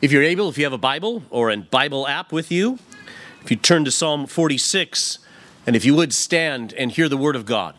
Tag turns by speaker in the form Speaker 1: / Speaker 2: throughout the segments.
Speaker 1: If you're able, if you have a Bible or a Bible app with you, if you turn to Psalm 46, and if you would stand and hear the word of God.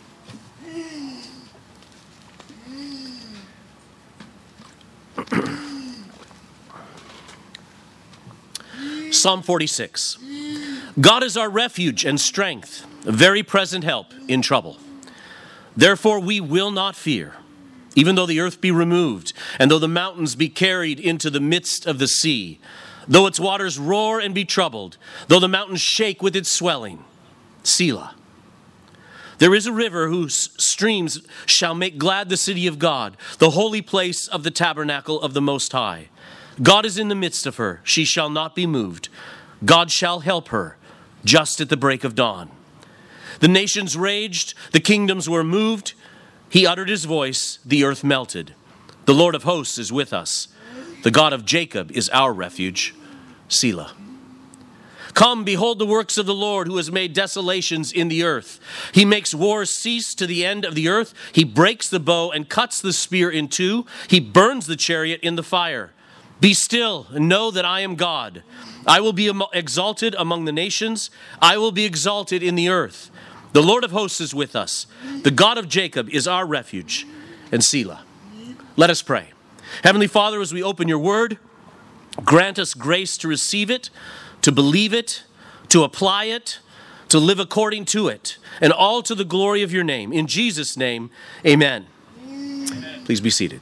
Speaker 1: Psalm 46. God is our refuge and strength, a very present help in trouble. Therefore we will not fear, even though the earth be removed, and though the mountains be carried into the midst of the sea, though its waters roar and be troubled, though the mountains shake with its swelling. Selah. There is a river whose streams shall make glad the city of God, the holy place of the tabernacle of the Most High. God is in the midst of her. She shall not be moved. God shall help her just at the break of dawn. The nations raged, the kingdoms were moved. He uttered his voice, the earth melted. The Lord of hosts is with us. The God of Jacob is our refuge. Selah. Come, behold the works of the Lord, who has made desolations in the earth. He makes wars cease to the end of the earth. He breaks the bow and cuts the spear in two. He burns the chariot in the fire. Be still and know that I am God. I will be exalted among the nations. I will be exalted in the earth. The Lord of hosts is with us. The God of Jacob is our refuge. And Selah. Let us pray. Heavenly Father, as we open your word, grant us grace to receive it, to believe it, to apply it, to live according to it, and all to the glory of your name. In Jesus' name, amen. Amen. Please be seated.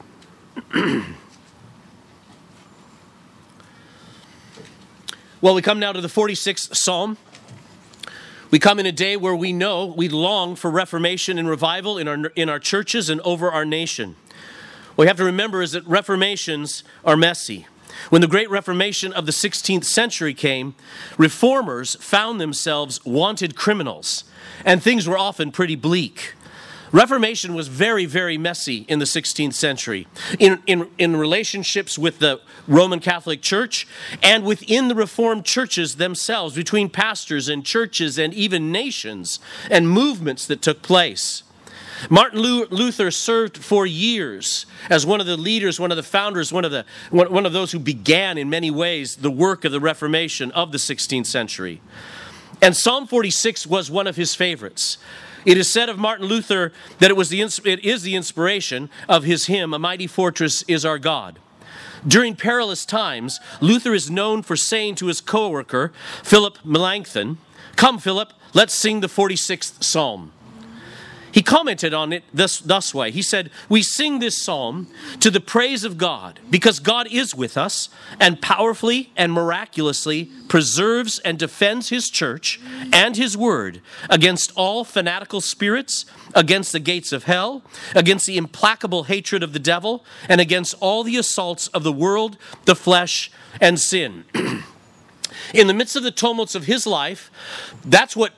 Speaker 1: Well, we come now to the 46th Psalm. We come in a day where we know we long for reformation and revival in our churches and over our nation. What we have to remember is that reformations are messy. When the Great Reformation of the 16th century came, reformers found themselves wanted criminals, and things were often pretty bleak. Reformation was very, very messy in the 16th century in relationships with the Roman Catholic Church and within the Reformed churches themselves, between pastors and churches and even nations and movements that took place. Martin Luther served for years as one of the leaders, one of the founders, one of those who began in many ways the work of the Reformation of the 16th century. And Psalm 46 was one of his favorites. It is said of Martin Luther that it is the inspiration of his hymn, "A Mighty Fortress is Our God." During perilous times, Luther is known for saying to his co-worker, Philip Melanchthon, "Come, Philip, let's sing the 46th Psalm." He commented on it thus way. He said, "We sing this psalm to the praise of God because God is with us and powerfully and miraculously preserves and defends his church and his word against all fanatical spirits, against the gates of hell, against the implacable hatred of the devil, and against all the assaults of the world, the flesh, and sin." In the midst of the tumults of his life, that's what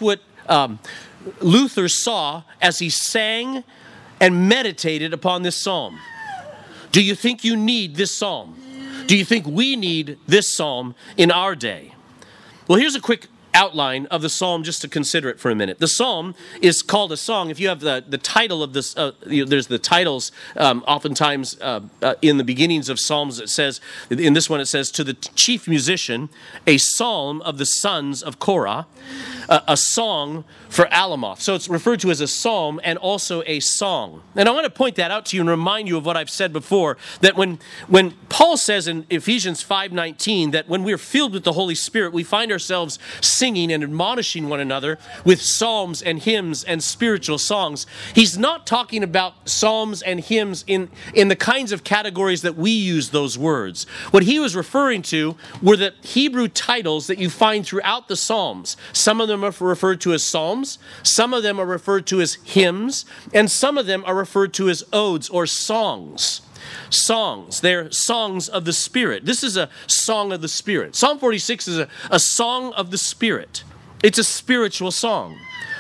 Speaker 1: Luther saw as he sang and meditated upon this psalm. Do you think you need this psalm? Do you think we need this psalm in our day? Well, here's a quick outline of the psalm just to consider it for a minute. The psalm is called a song. If you have the title of this, there's the titles oftentimes in the beginnings of psalms. It says, in this one it says, "To the chief musician, a psalm of the sons of Korah, a song for Alamoth." So it's referred to as a psalm and also a song. And I want to point that out to you and remind you of what I've said before, that when Paul says in Ephesians 5:19 that when we're filled with the Holy Spirit, we find ourselves singing and admonishing one another with psalms and hymns and spiritual songs, he's not talking about psalms and hymns in the kinds of categories that we use those words. What he was referring to were the Hebrew titles that you find throughout the Psalms. Some of them are referred to as psalms, some of them are referred to as hymns, and some of them are referred to as odes or songs. Songs, they're songs of the Spirit. This is a song of the Spirit. Psalm 46 is a song of the Spirit. It's a spiritual song.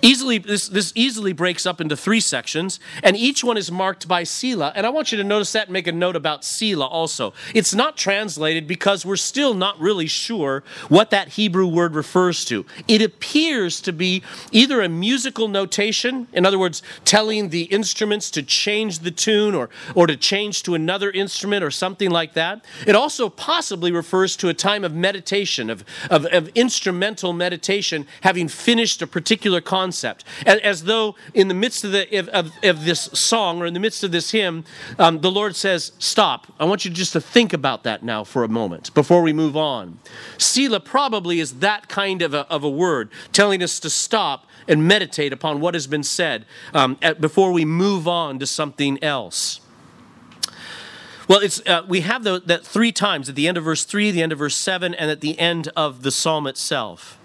Speaker 1: This easily breaks up into 3 sections, and each one is marked by Selah. And I want you to notice that and make a note about Selah also. It's not translated because we're still not really sure what that Hebrew word refers to. It appears to be either a musical notation, in other words, telling the instruments to change the tune or to change to another instrument or something like that. It also possibly refers to a time of meditation, of instrumental meditation, having finished a particular concept. As though in the midst of this song or in the midst of this hymn, the Lord says, stop. I want you just to think about that now for a moment before we move on. Selah probably is that kind of a word, telling us to stop and meditate upon what has been said before we move on to something else. Well, we have that 3 times, at the end of verse 3, the end of verse 7, and at the end of the psalm itself.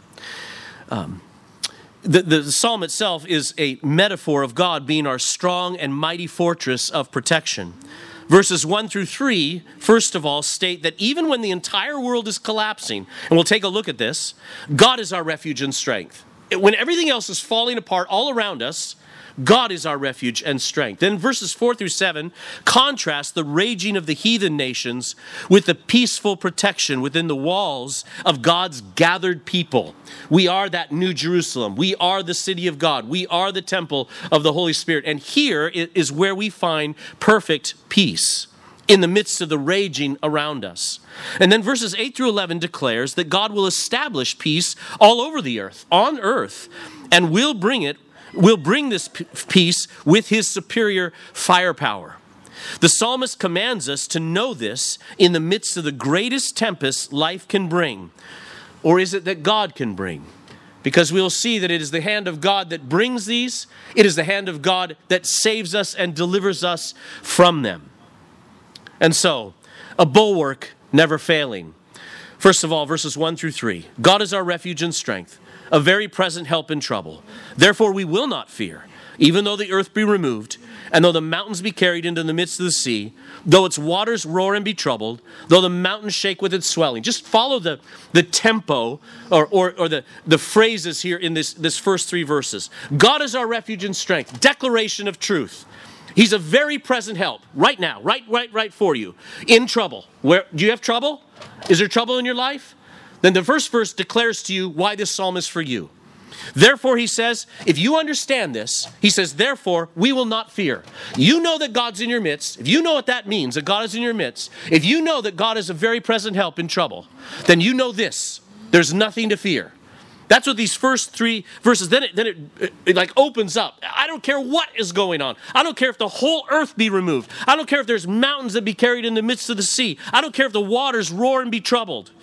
Speaker 1: The psalm itself is a metaphor of God being our strong and mighty fortress of protection. Verses 1 through 3, first of all, state that even when the entire world is collapsing, and we'll take a look at this, God is our refuge and strength. When everything else is falling apart all around us, God is our refuge and strength. Then verses 4 through 7 contrast the raging of the heathen nations with the peaceful protection within the walls of God's gathered people. We are that New Jerusalem. We are the city of God. We are the temple of the Holy Spirit. And here is where we find perfect peace in the midst of the raging around us. And then verses 8 through 11 declares that God will establish peace all over the earth, on earth, and will bring this peace with his superior firepower. The psalmist commands us to know this in the midst of the greatest tempest life can bring. Or is it that God can bring? Because we'll see that it is the hand of God that brings these. It is the hand of God that saves us and delivers us from them. And so, a bulwark never failing. First of all, verses 1 through 3. God is our refuge and strength, a very present help in trouble. Therefore we will not fear, even though the earth be removed, and though the mountains be carried into the midst of the sea, though its waters roar and be troubled, though the mountains shake with its swelling. Just follow the tempo or the phrases here in this first 3 verses. God is our refuge and strength. Declaration of truth. He's a very present help right now, right for you. In trouble. Do you have trouble? Is there trouble in your life? Then the first verse declares to you why this psalm is for you. Therefore, he says, if you understand this, he says, therefore, we will not fear. You know that God's in your midst. If you know what that means, that God is in your midst, if you know that God is a very present help in trouble, then you know this. There's nothing to fear. That's what these first 3 verses, then it like opens up. I don't care what is going on. I don't care if the whole earth be removed. I don't care if there's mountains that be carried in the midst of the sea. I don't care if the waters roar and be troubled.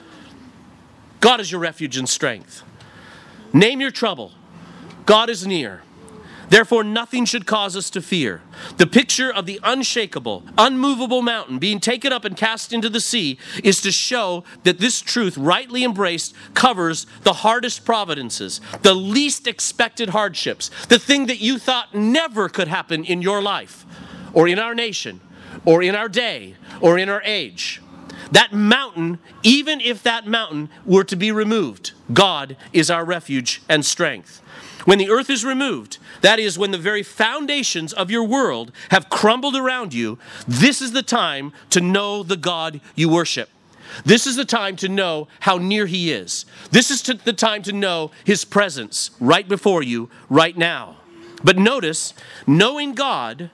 Speaker 1: God is your refuge and strength. Name your trouble. God is near. Therefore, nothing should cause us to fear. The picture of the unshakable, unmovable mountain being taken up and cast into the sea is to show that this truth, rightly embraced, covers the hardest providences, the least expected hardships, the thing that you thought never could happen in your life, or in our nation, or in our day, or in our age. That mountain, even if that mountain were to be removed, God is our refuge and strength. When the earth is removed, that is, when the very foundations of your world have crumbled around you, this is the time to know the God you worship. This is the time to know how near he is. This is the time to know his presence right before you, right now. But notice, knowing God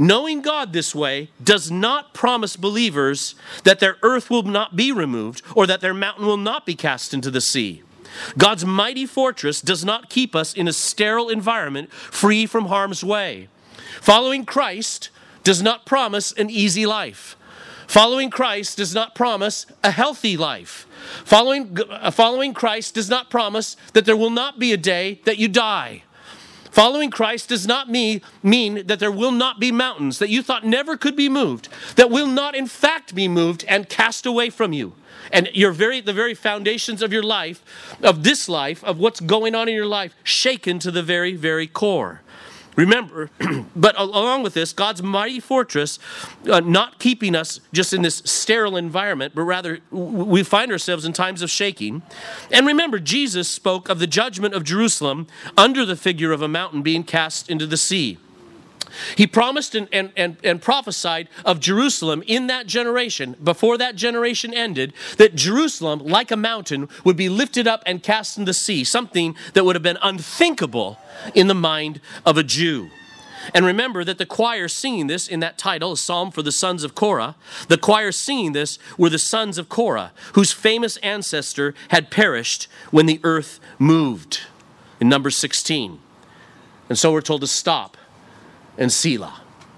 Speaker 1: this way does not promise believers that their earth will not be removed or that their mountain will not be cast into the sea. God's mighty fortress does not keep us in a sterile environment free from harm's way. Following Christ does not promise an easy life. Following Christ does not promise a healthy life. Following Christ does not promise that there will not be a day that you die. Following Christ does not mean that there will not be mountains that you thought never could be moved, that will not in fact be moved and cast away from you. And the very foundations of your life, of this life, of what's going on in your life, shaken to the very, very core. Remember, but along with this, God's mighty fortress, not keeping us just in this sterile environment, but rather we find ourselves in times of shaking. And remember, Jesus spoke of the judgment of Jerusalem under the figure of a mountain being cast into the sea. He promised and prophesied of Jerusalem in that generation, before that generation ended, that Jerusalem, like a mountain, would be lifted up and cast in the sea, something that would have been unthinkable in the mind of a Jew. And remember that the choir singing this in that title, a psalm for the sons of Korah, the choir singing this were the sons of Korah, whose famous ancestor had perished when the earth moved, in Numbers 16. And so we're told to stop and Selah.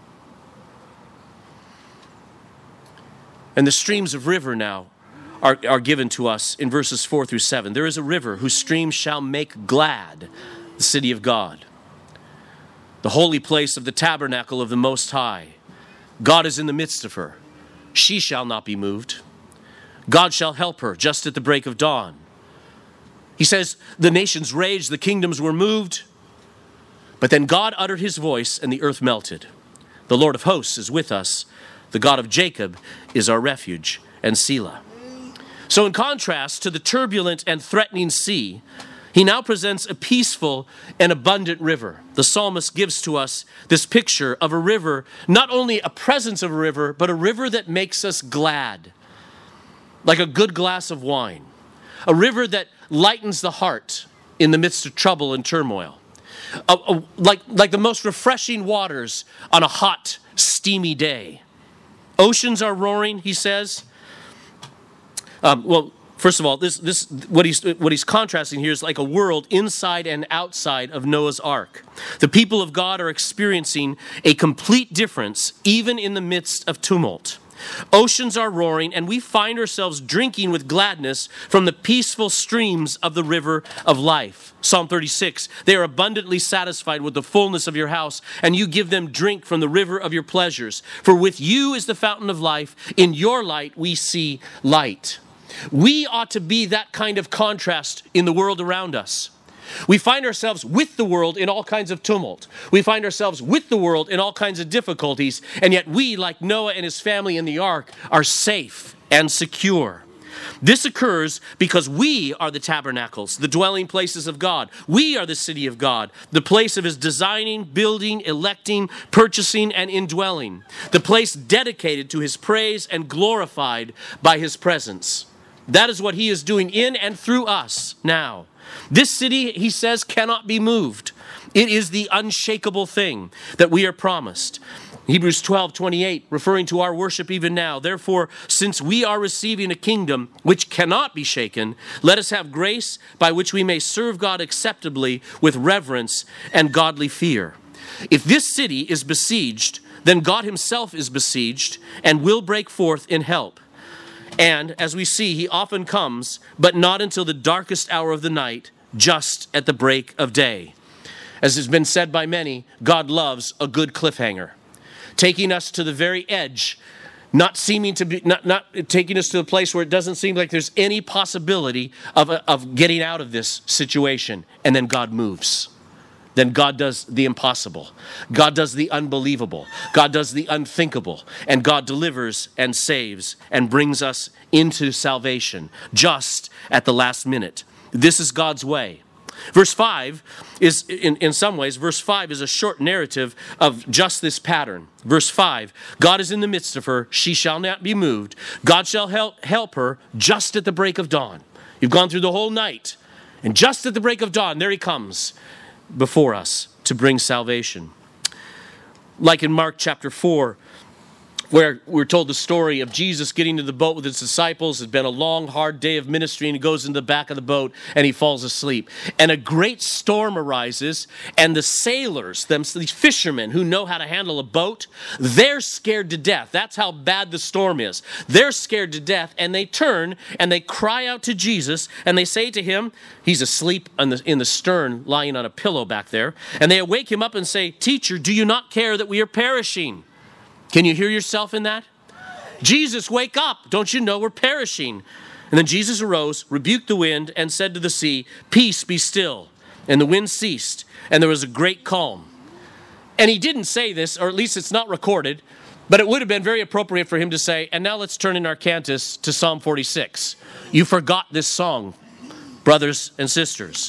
Speaker 1: And the streams of river now are given to us in verses 4 through 7. There is a river whose streams shall make glad the city of God, the holy place of the tabernacle of the Most High. God is in the midst of her. She shall not be moved. God shall help her just at the break of dawn. He says, the nations raged, the kingdoms were moved. But then God uttered his voice and the earth melted. The Lord of hosts is with us. The God of Jacob is our refuge, and Selah. So in contrast to the turbulent and threatening sea, he now presents a peaceful and abundant river. The psalmist gives to us this picture of a river, not only a presence of a river, but a river that makes us glad, like a good glass of wine. A river that lightens the heart in the midst of trouble and turmoil. Like the most refreshing waters on a hot, steamy day. Oceans are roaring, he says. First of all, what he's contrasting here is like a world inside and outside of Noah's Ark. The people of God are experiencing a complete difference, even in the midst of tumult. Oceans are roaring, and we find ourselves drinking with gladness from the peaceful streams of the river of life. Psalm 36, they are abundantly satisfied with the fullness of your house, and you give them drink from the river of your pleasures. For with you is the fountain of life. In your light we see light. We ought to be that kind of contrast in the world around us. We find ourselves with the world in all kinds of tumult. We find ourselves with the world in all kinds of difficulties, and yet we, like Noah and his family in the ark, are safe and secure. This occurs because we are the tabernacles, the dwelling places of God. We are the city of God, the place of his designing, building, electing, purchasing, and indwelling, the place dedicated to his praise and glorified by his presence. That is what he is doing in and through us now. This city, he says, cannot be moved. It is the unshakable thing that we are promised. Hebrews 12:28, referring to our worship even now. Therefore, since we are receiving a kingdom which cannot be shaken, let us have grace by which we may serve God acceptably with reverence and godly fear. If this city is besieged, then God himself is besieged and will break forth in help. And as we see, he often comes, but not until the darkest hour of the night, just at the break of day. As has been said by many, God loves a good cliffhanger, taking us to the very edge, not taking us to a place where it doesn't seem like there's any possibility of getting out of this situation. And then God moves. Then God does the impossible. God does the unbelievable. God does the unthinkable. And God delivers and saves and brings us into salvation just at the last minute. This is God's way. Verse 5 is, in some ways, verse 5 is a short narrative of just this pattern. Verse 5, God is in the midst of her. She shall not be moved. God shall help her just at the break of dawn. You've gone through the whole night. And just at the break of dawn, there he comes before us to bring salvation. Like in Mark chapter 4, where we're told the story of Jesus getting to the boat with his disciples. It's been a long, hard day of ministry, and he goes into the back of the boat and he falls asleep. And a great storm arises, and the sailors, these fishermen who know how to handle a boat, they're scared to death. That's how bad the storm is. They're scared to death, and they turn and they cry out to Jesus, and they say to him, he's asleep in the stern, lying on a pillow back there, and they wake him up and say, "Teacher, do you not care that we are perishing?" Can you hear yourself in that? Jesus, wake up. Don't you know we're perishing? And then Jesus arose, rebuked the wind, and said to the sea, "Peace, be still." And the wind ceased, and there was a great calm. And he didn't say this, or at least it's not recorded, but it would have been very appropriate for him to say, and now let's turn in our cantus to Psalm 46. You forgot this song, brothers and sisters.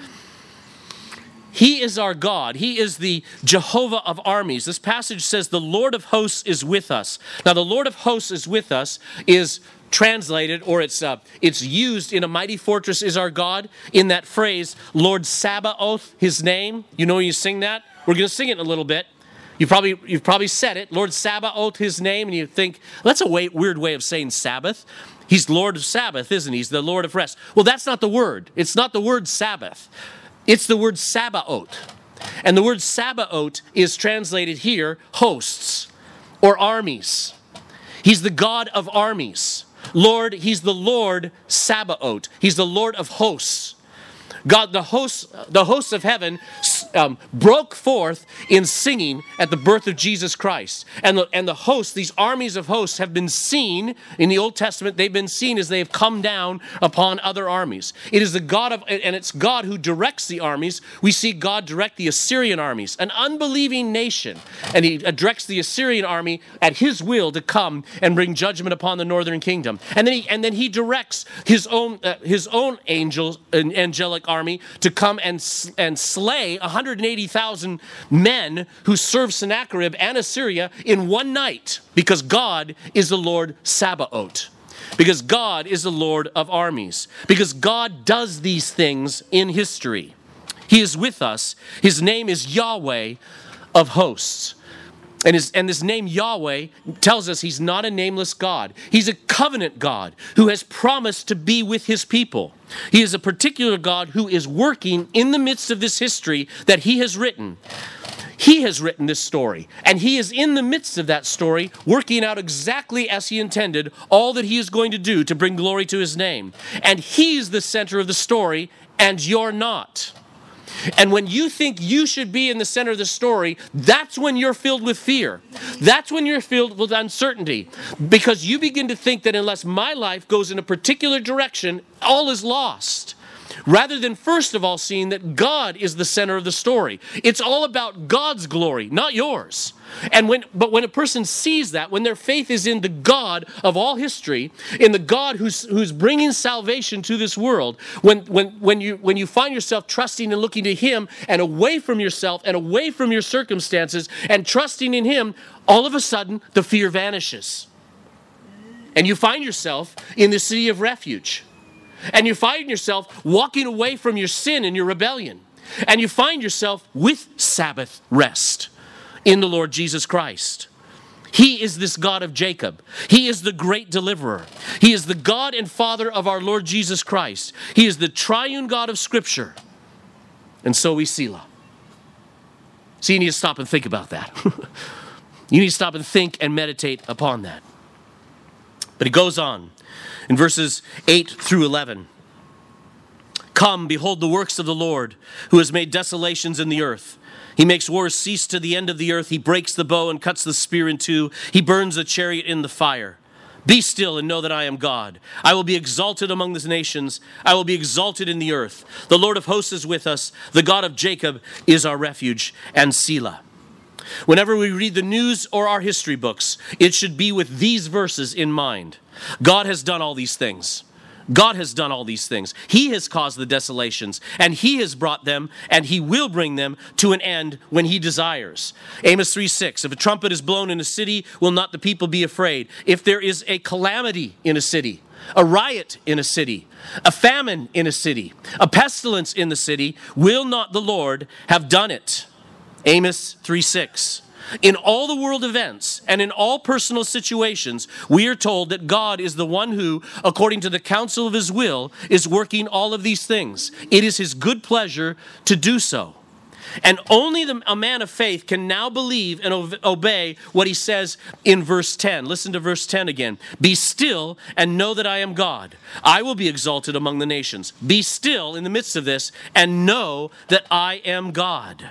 Speaker 1: He is our God. He is the Jehovah of armies. This passage says the Lord of hosts is with us. Now, the Lord of hosts is with us is translated, or it's used in a mighty fortress is our God in that phrase, Lord Sabaoth, his name. You know when you sing that? We're going to sing it in a little bit. You've probably said it, Lord Sabaoth, his name, and you think, that's a weird way of saying Sabbath. He's Lord of Sabbath, isn't he? He's the Lord of rest. Well, that's not the word. It's not the word Sabbath. It's the word Sabaoth. And the word Sabaoth is translated here, hosts or armies. He's the God of armies. Lord, he's the Lord Sabaoth. He's the Lord of hosts. God, the hosts of heaven broke forth in singing at the birth of Jesus Christ. And the hosts, these armies of hosts have been seen in the Old Testament. They've been seen as they have come down upon other armies. It is the God of, and it's God who directs the armies. We see God direct the Assyrian armies, an unbelieving nation. And he directs the Assyrian army at his will to come and bring judgment upon the northern kingdom. And then he directs his own angelic army to come and slay 180,000 men who serve Sennacherib and Assyria in one night, because God is the Lord Sabaoth, because God is the Lord of armies, because God does these things in history. He is with us. His name is Yahweh of hosts. And this name Yahweh tells us he's not a nameless God. He's a covenant God who has promised to be with his people. He is a particular God who is working in the midst of this history that he has written. He has written this story, and he is in the midst of that story, working out exactly as he intended all that he is going to do to bring glory to his name. And he's the center of the story, and you're not. And when you think you should be in the center of the story, that's when you're filled with fear. That's when you're filled with uncertainty. Because you begin to think that unless my life goes in a particular direction, all is lost. Rather than first of all seeing that God is the center of the story. It's all about God's glory, not yours. But when a person sees that, when their faith is in the God of all history, in the God who's bringing salvation to this world, when you find yourself trusting and looking to him and away from yourself and away from your circumstances and trusting in him, all of a sudden the fear vanishes. And you find yourself in the city of refuge. And you find yourself walking away from your sin and your rebellion. And you find yourself with Sabbath rest in the Lord Jesus Christ. He is this God of Jacob. He is the great deliverer. He is the God and Father of our Lord Jesus Christ. He is the triune God of Scripture. And so we Selah. So you need to stop and think about that. You need to stop and think and meditate upon that. But he goes on in verses 8 through 11. Come, behold the works of the Lord, who has made desolations in the earth. He makes wars cease to the end of the earth. He breaks the bow and cuts the spear in two. He burns the chariot in the fire. Be still and know that I am God. I will be exalted among the nations. I will be exalted in the earth. The Lord of hosts is with us. The God of Jacob is our refuge and Selah. Whenever we read the news or our history books, it should be with these verses in mind. God has done all these things. God has done all these things. He has caused the desolations, and he has brought them, and he will bring them to an end when he desires. Amos 3:6, if a trumpet is blown in a city, will not the people be afraid? If there is a calamity in a city, a riot in a city, a famine in a city, a pestilence in the city, will not the Lord have done it? Amos 3:6. In all the world events and in all personal situations, we are told that God is the one who, according to the counsel of his will, is working all of these things. It is his good pleasure to do so. And only a man of faith can now believe and obey what he says in verse 10. Listen to verse 10 again. Be still and know that I am God. I will be exalted among the nations. Be still in the midst of this and know that I am God.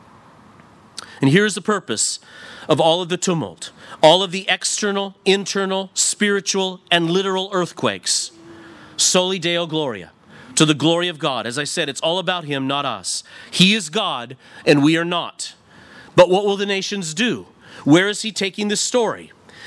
Speaker 1: And here's the purpose of all of the tumult, all of the external, internal, spiritual, and literal earthquakes. Soli Deo Gloria, to the glory of God. As I said, it's all about him, not us. He is God, and we are not. But what will the nations do? Where is he taking this story?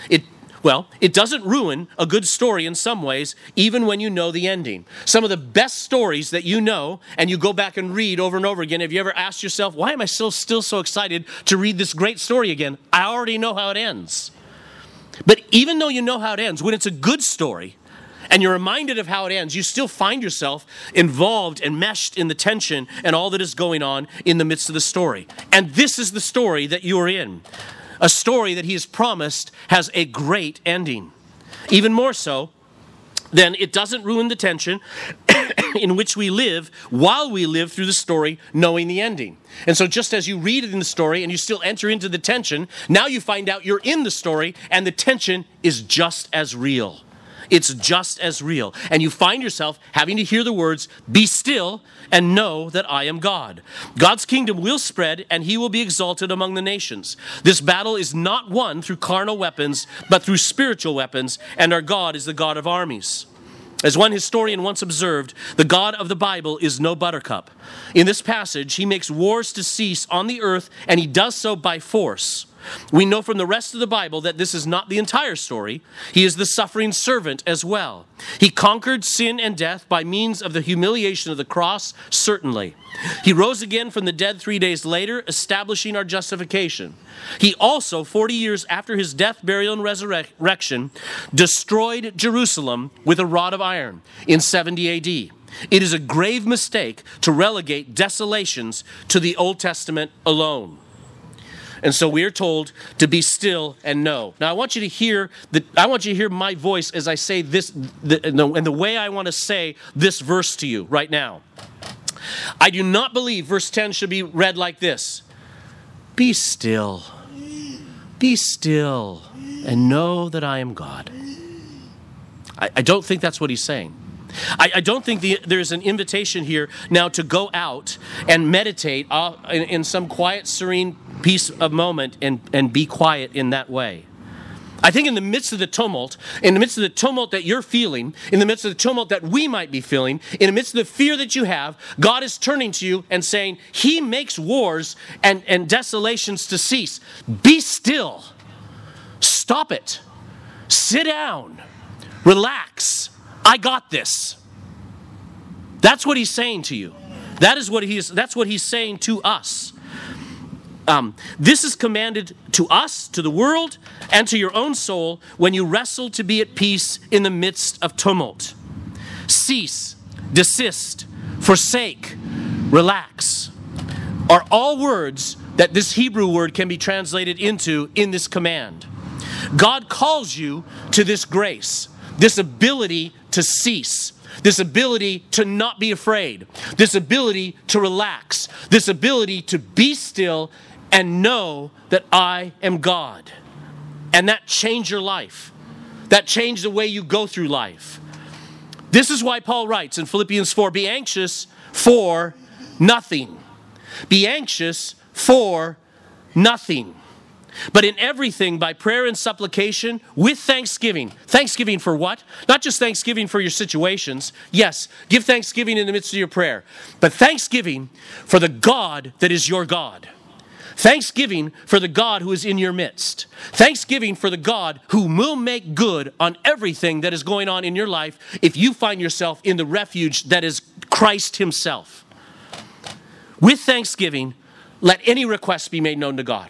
Speaker 1: It doesn't ruin a good story in some ways, even when you know the ending. Some of the best stories that you know, and you go back and read over and over again, have you ever asked yourself, why am I still so excited to read this great story again? I already know how it ends. But even though you know how it ends, when it's a good story, and you're reminded of how it ends, you still find yourself involved and meshed in the tension and all that is going on in the midst of the story. And this is the story that you are in. A story that he has promised has a great ending. Even more so, then it doesn't ruin the tension in which we live while we live through the story knowing the ending. And so just as you read it in the story and you still enter into the tension, now you find out you're in the story and the tension is just as real. It's just as real. And you find yourself having to hear the words, "Be still and know that I am God." God's kingdom will spread and he will be exalted among the nations. This battle is not won through carnal weapons, but through spiritual weapons, and our God is the God of armies. As one historian once observed, the God of the Bible is no buttercup. In this passage, he makes wars to cease on the earth, and he does so by force. We know from the rest of the Bible that this is not the entire story. He is the suffering servant as well. He conquered sin and death by means of the humiliation of the cross, certainly. He rose again from the dead 3 days later, establishing our justification. He also, 40 years after his death, burial, and resurrection, destroyed Jerusalem with a rod of iron in 70 AD. It is a grave mistake to relegate desolations to the Old Testament alone. And so we are told to be still and know. Now I want you to hear my voice as I say this, and the way I want to say this verse to you right now. I do not believe verse 10 should be read like this. Be still and know that I am God. I don't think that's what he's saying. I don't think there's an invitation here now to go out and meditate in some quiet, serene peace of moment and be quiet in that way. I think in the midst of the tumult that you're feeling, in the midst of the tumult that we might be feeling, in the midst of the fear that you have, God is turning to you and saying, he makes wars and desolations to cease. Be still. Stop it. Sit down. Relax. I got this. That's what he's saying to you. That's what he's saying to us. This is commanded to us, to the world, and to your own soul when you wrestle to be at peace in the midst of tumult. Cease, desist, forsake, relax are all words that this Hebrew word can be translated into in this command. God calls you to this grace, this ability to cease, this ability to not be afraid, this ability to relax, this ability to be still and know that I am God. And that changed your life. That changed the way you go through life. This is why Paul writes in Philippians 4, be anxious for nothing. Be anxious for nothing. But in everything, by prayer and supplication, with thanksgiving. Thanksgiving for what? Not just thanksgiving for your situations. Yes, give thanksgiving in the midst of your prayer. But thanksgiving for the God that is your God. Thanksgiving for the God who is in your midst. Thanksgiving for the God who will make good on everything that is going on in your life if you find yourself in the refuge that is Christ himself. With thanksgiving, let any request be made known to God.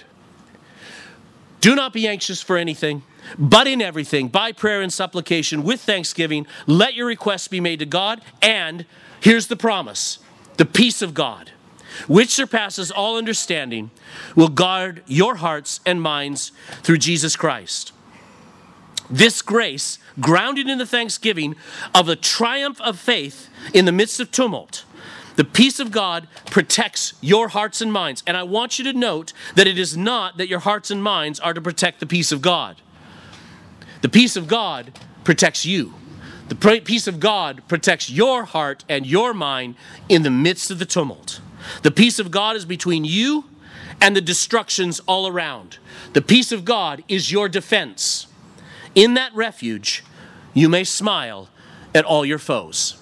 Speaker 1: Do not be anxious for anything, but in everything, by prayer and supplication, with thanksgiving, let your requests be made to God. And here's the promise, the peace of God, which surpasses all understanding, will guard your hearts and minds through Jesus Christ. This grace, grounded in the thanksgiving of the triumph of faith in the midst of tumult, the peace of God protects your hearts and minds. And I want you to note that it is not that your hearts and minds are to protect the peace of God. The peace of God protects you. The peace of God protects your heart and your mind in the midst of the tumult. The peace of God is between you and the destructions all around. The peace of God is your defense. In that refuge, you may smile at all your foes.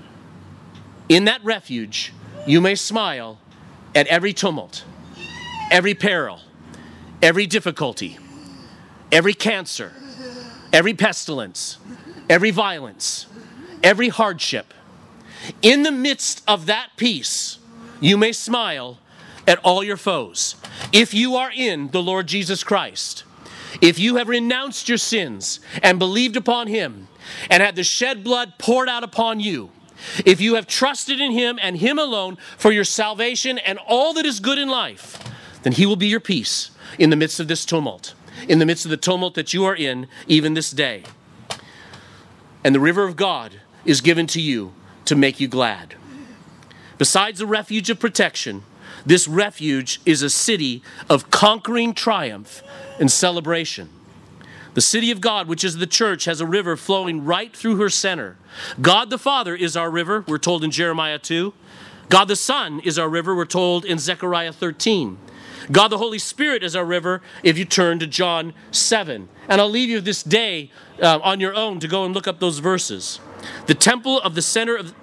Speaker 1: In that refuge, you may smile at every tumult every peril, every difficulty, every cancer, every pestilence, every violence, every hardship. In the midst of that peace, you may smile at all your foes. If you are in the Lord Jesus Christ, if you have renounced your sins and believed upon him and had the shed blood poured out upon you, if you have trusted in him and him alone for your salvation and all that is good in life, then he will be your peace in the midst of this tumult, in the midst of the tumult that you are in even this day. And the river of God is given to you to make you glad. Besides the refuge of protection, this refuge is a city of conquering triumph and celebration. The city of God, which is the church, has a river flowing right through her center. God the Father is our river, we're told in Jeremiah 2. God the Son is our river, we're told in Zechariah 13. God the Holy Spirit is our river if you turn to John 7. And I'll leave you this day on your own to go and look up those verses. The temple at the center of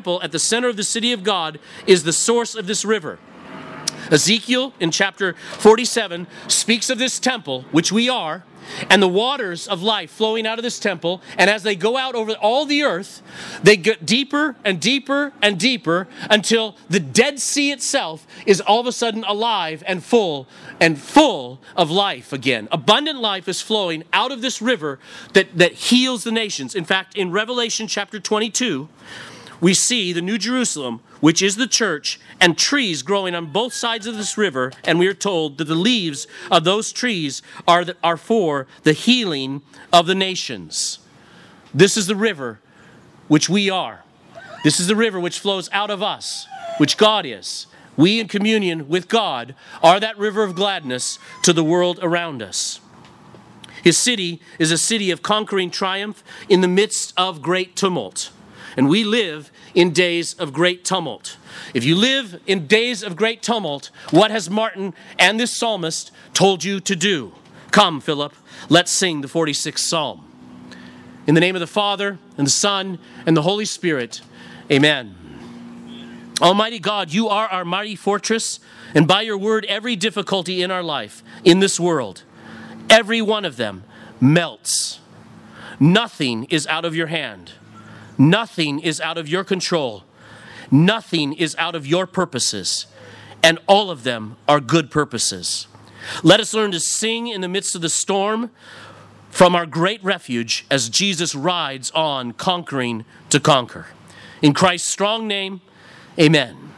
Speaker 1: the city of God is the source of this river. Ezekiel in chapter 47 speaks of this temple, which we are, and the waters of life flowing out of this temple. And as they go out over all the earth, they get deeper and deeper and deeper until the Dead Sea itself is all of a sudden alive and full of life again. Abundant life is flowing out of this river that heals the nations. In fact, in Revelation chapter 22, we see the New Jerusalem, which is the church, and trees growing on both sides of this river, and we are told that the leaves of those trees are for the healing of the nations. This is the river which we are. This is the river which flows out of us, which God is. We in communion with God are that river of gladness to the world around us. His city is a city of conquering triumph in the midst of great tumult. And we live in days of great tumult. If you live in days of great tumult, what has Martin and this psalmist told you to do? Come, Philip, let's sing the 46th Psalm. In the name of the Father, and the Son, and the Holy Spirit, amen. Almighty God, you are our mighty fortress, and by your word, every difficulty in our life, in this world, every one of them melts. Nothing is out of your hand. Nothing is out of your control. Nothing is out of your purposes. And all of them are good purposes. Let us learn to sing in the midst of the storm from our great refuge as Jesus rides on, conquering to conquer. In Christ's strong name, amen.